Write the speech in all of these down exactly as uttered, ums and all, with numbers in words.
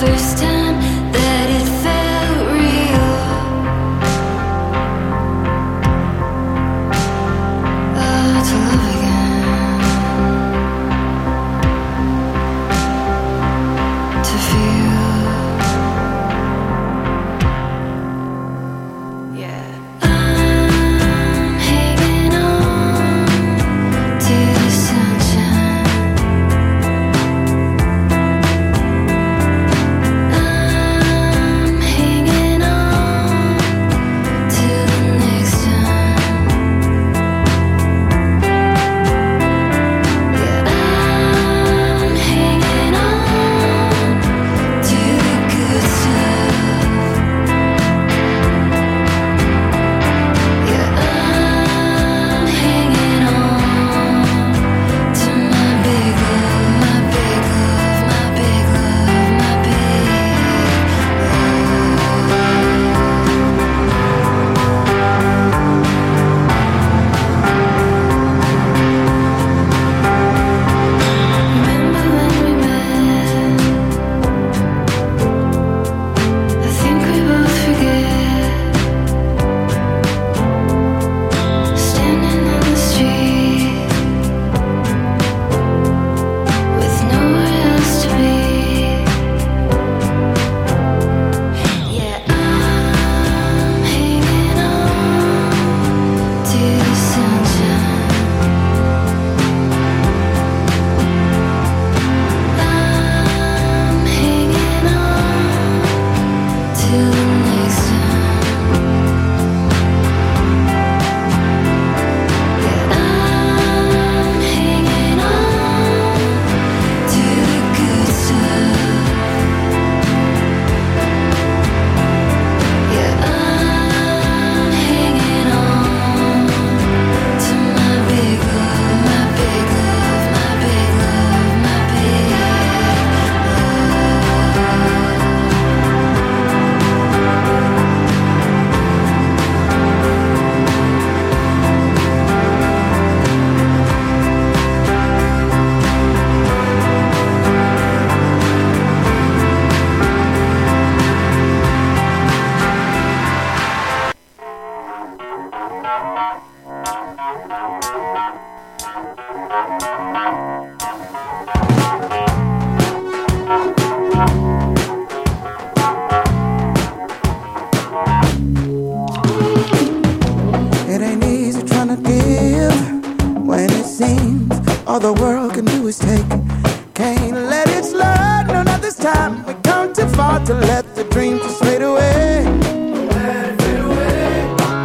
All the world can do is take. Can't let it slide, no, not this time. We come too far to let the dream just fade away. Let it fade away.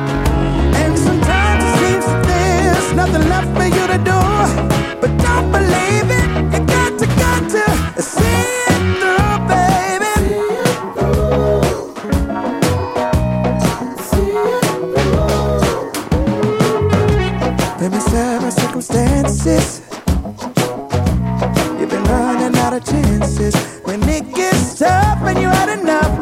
And sometimes it seems that there's nothing left for you to do. But don't believe it, you got to, got to see it through, baby. See it through. Baby, several circumstances. You've been running out of chances. When it gets tough and you had enough,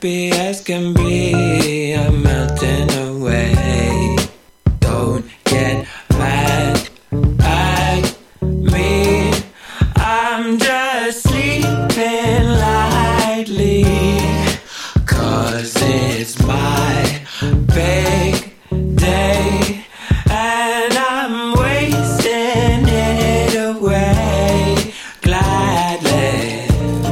happy as can be. I'm melting away. Don't get mad at me. I'm just sleeping lightly. Cause it's my big day. And I'm wasting it away gladly.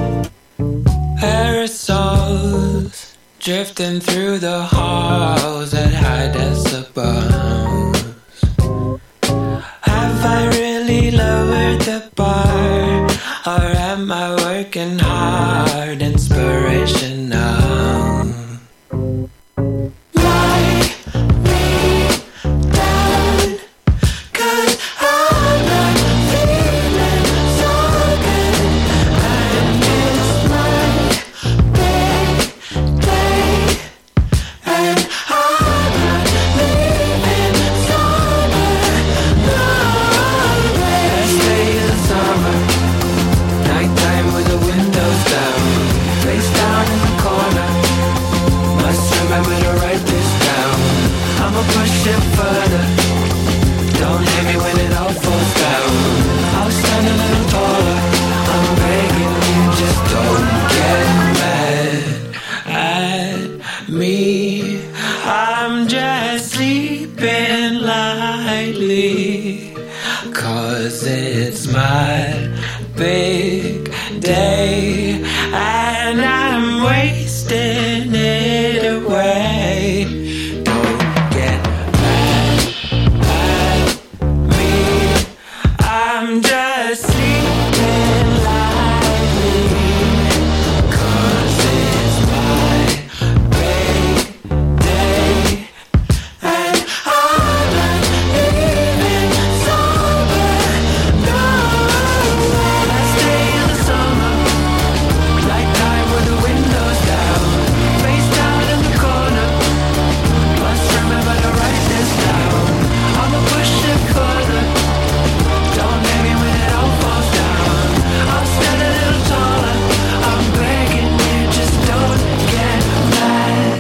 Aerosols drifting through the halls at high decibels. Have I really lowered the bar? Or am I working hard, inspirational? Lie me down, 'cause I'm not feeling so good. And it's my big day, and I'm not leaving sober. No way. Last day of the summer, nighttime with the windows down, face down in the corner. Must remember to write this down. I'ma push it further. Don't hit me when it all falls down. I'll stand a little taller. I'm begging you, just don't get mad at me. I'm just sleeping lightly. Cause it's my big day. And I'm wasting it away. Don't get mad at me. I'm just sleeping lightly. Cause it's my big day. And I'm not even sober. No way. Last day of the summer, nighttime with the windows down, face down in the corner. Must remember to write this down. I'ma push it further. Don't hit me when it all falls down. I'll stand a little taller. I'm begging you, just don't get mad.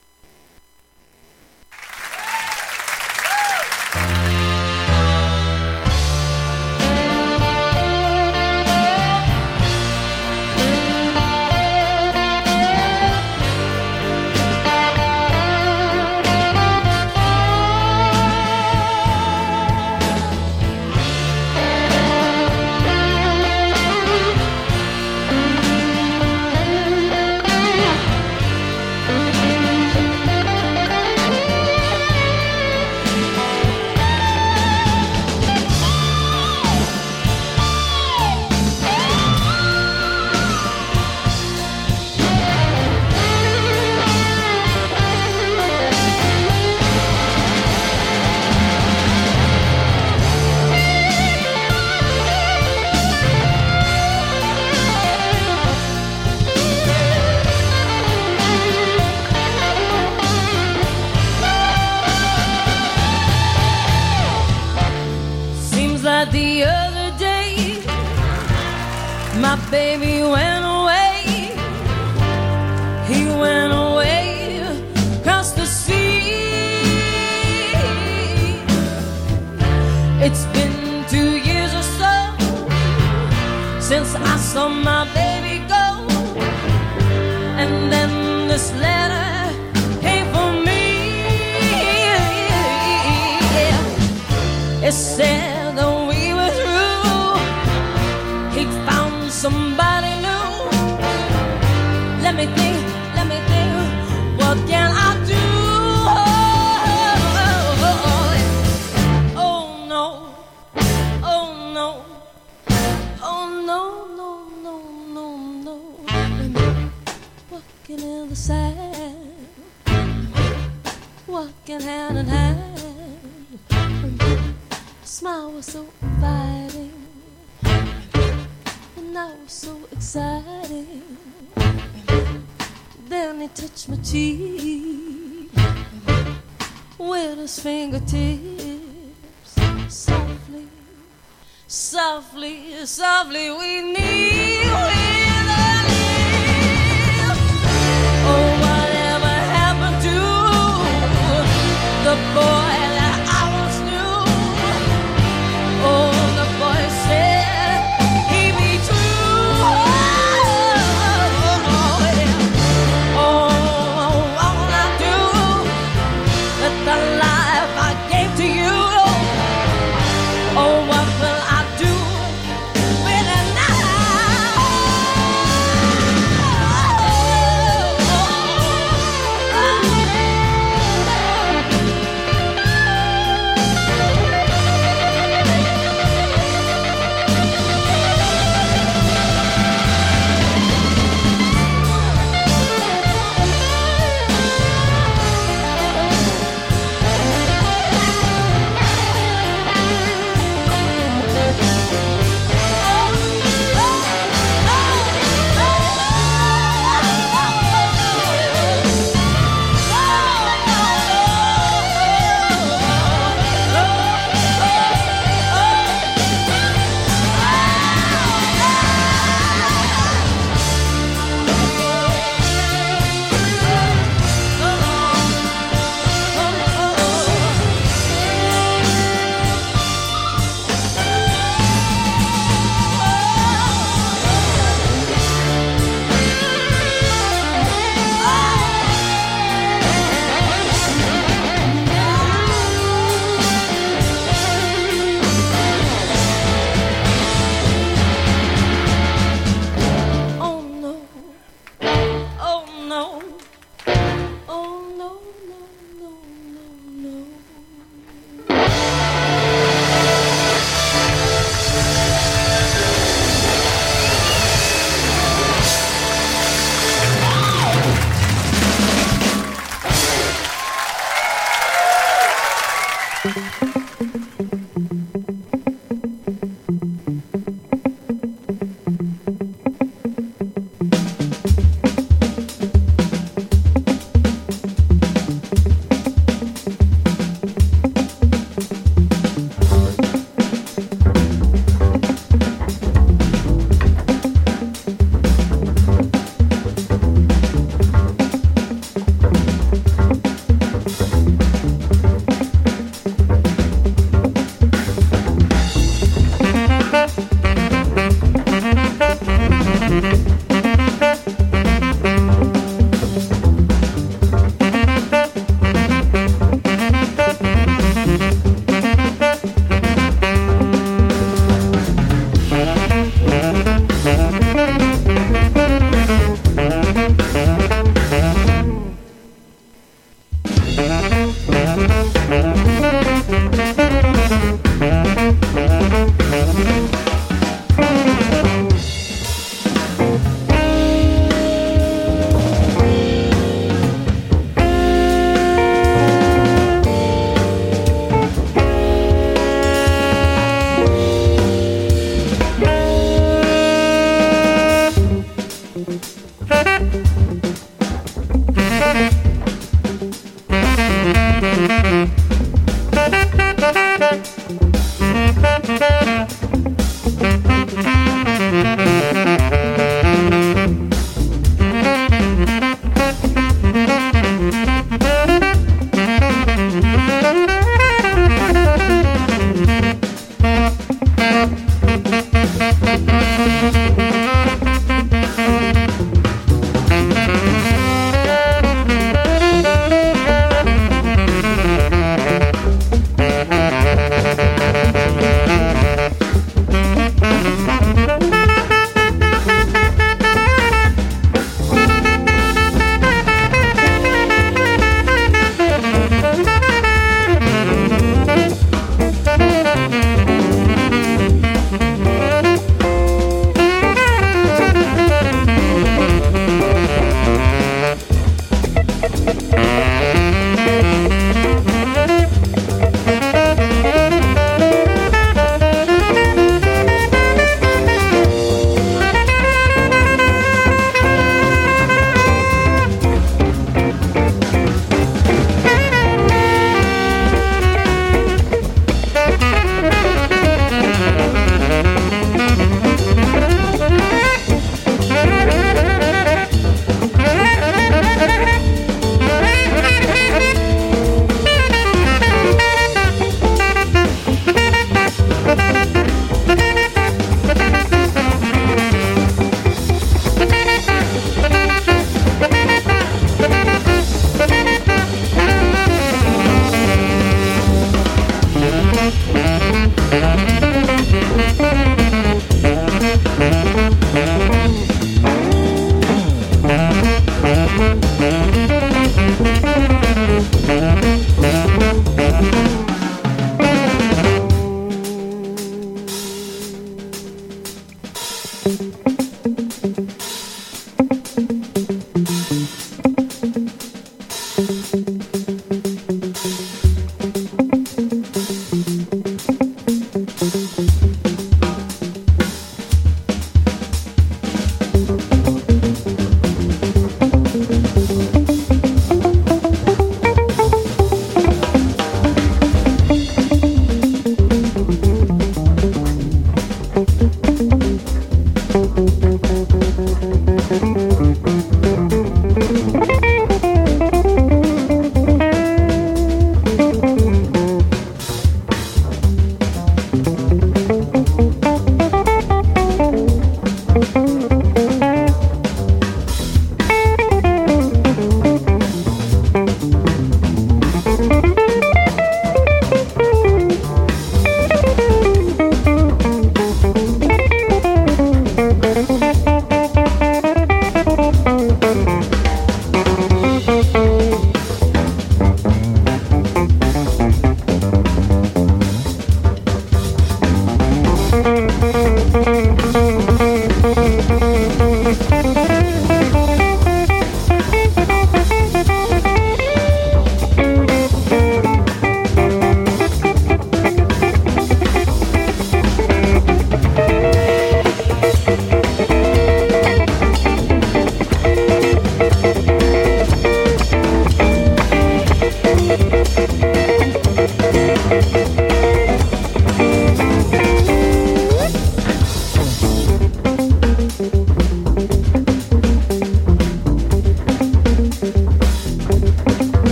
Seems like the other day my baby went away. He went away across the sea. It's been two years or so since I saw my baby go. And then this letter came for me. It said that we were through. He found somebody new. Let me think, let me think, what can I do? Oh no, oh no, oh no, no, no, no, no. Walking in the sand, walking hand in hand. Smile was so inviting, and I was so exciting. Then he touched my cheek with his fingertips. Softly, softly, softly we need with a lips. Oh,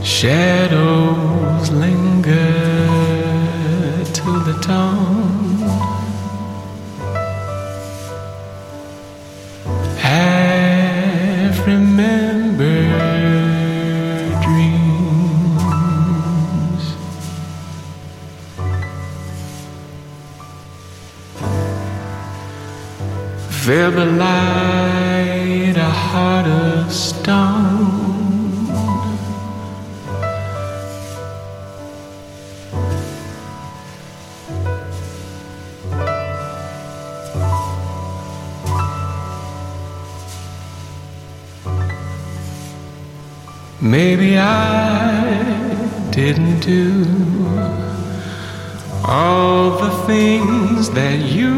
Shadows linger till the dawn. Have remembered dreams. Feel the light, a heart of stone. Maybe I didn't do all the things that you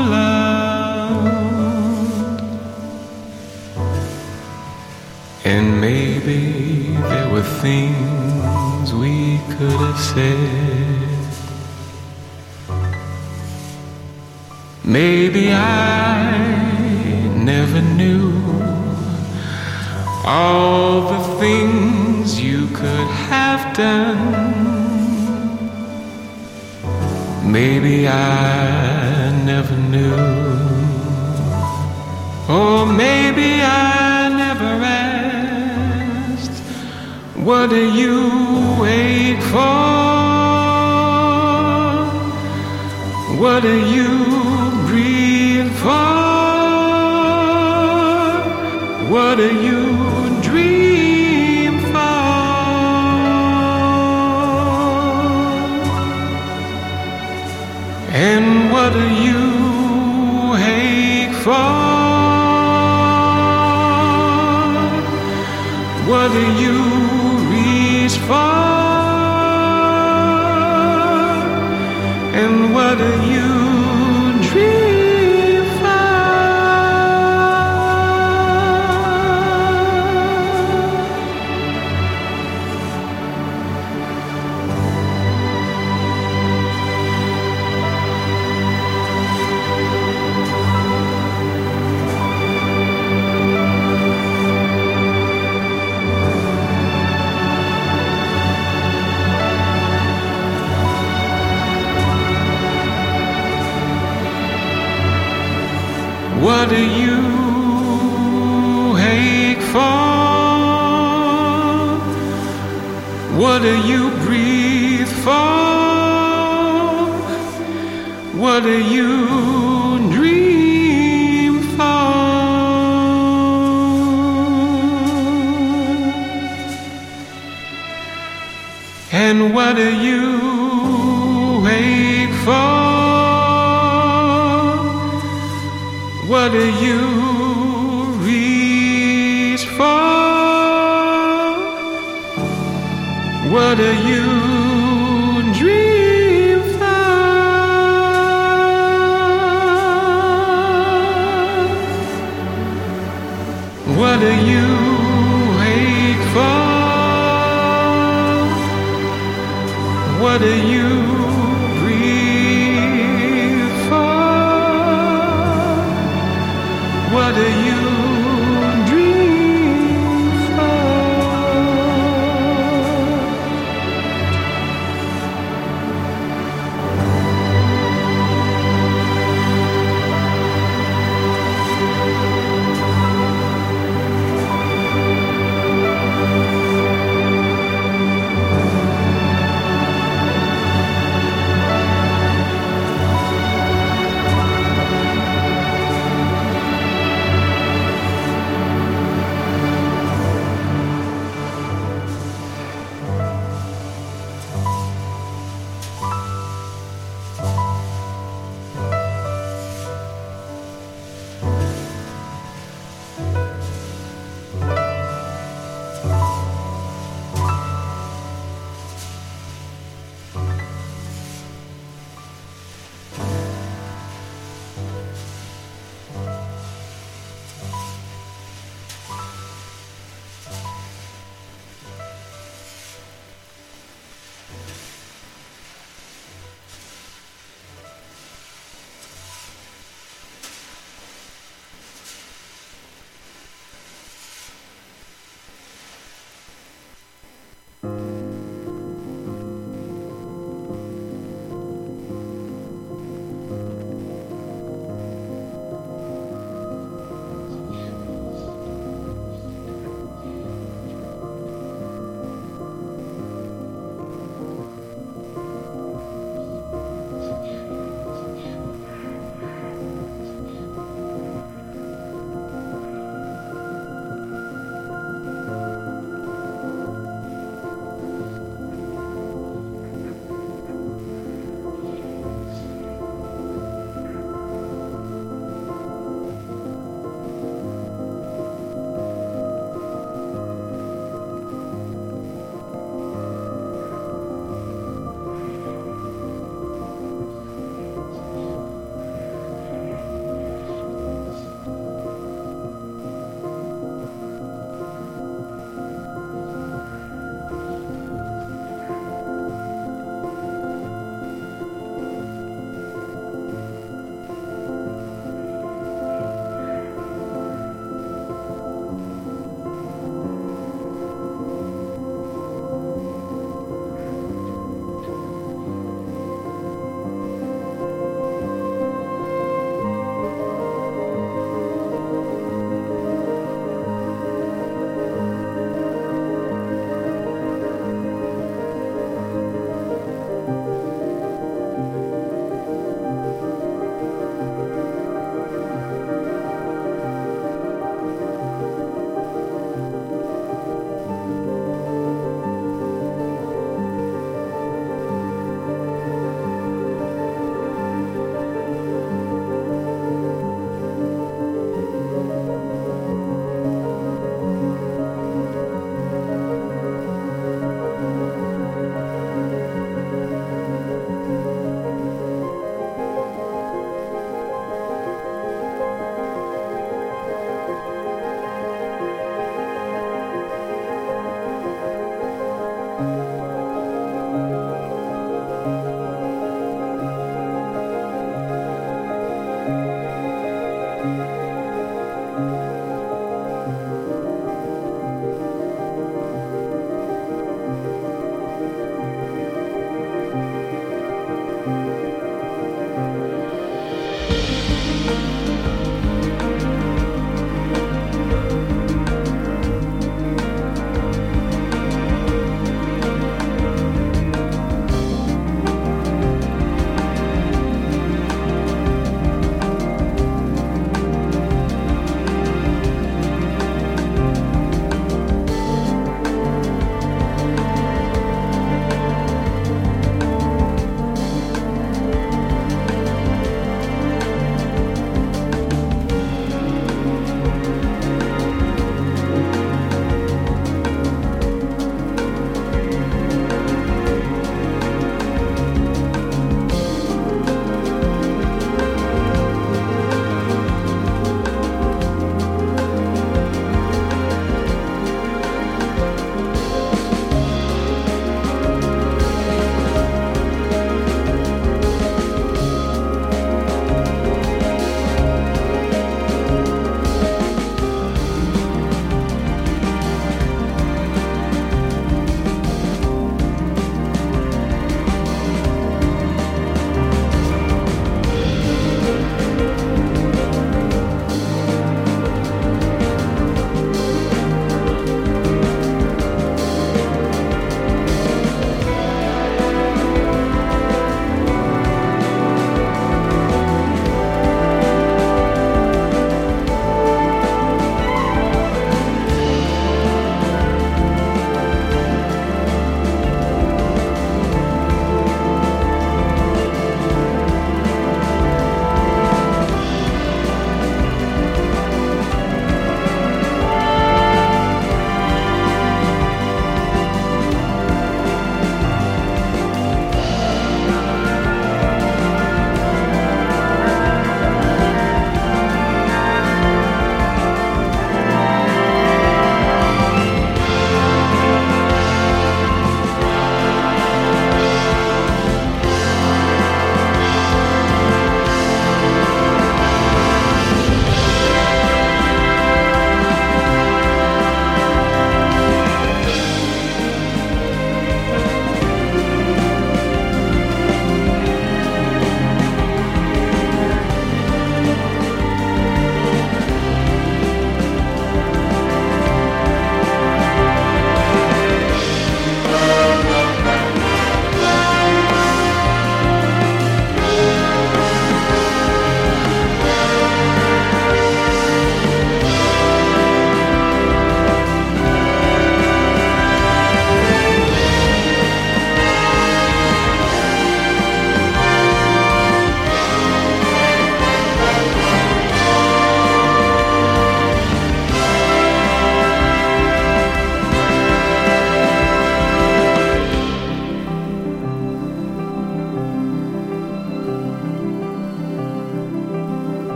loved, and maybe there were things we could have said. Maybe I never knew all the things you could have done. Maybe I never knew. Or maybe I never asked, what do you wait for? What do you breathe for? What do you dream for? And what do you ache for? What do you reach for? And what do you dream for? What do you ache for? What do you breathe for? What do you dream for? And what do you ache for? What do you reach for? What do you dream for? What do you ache for? What do you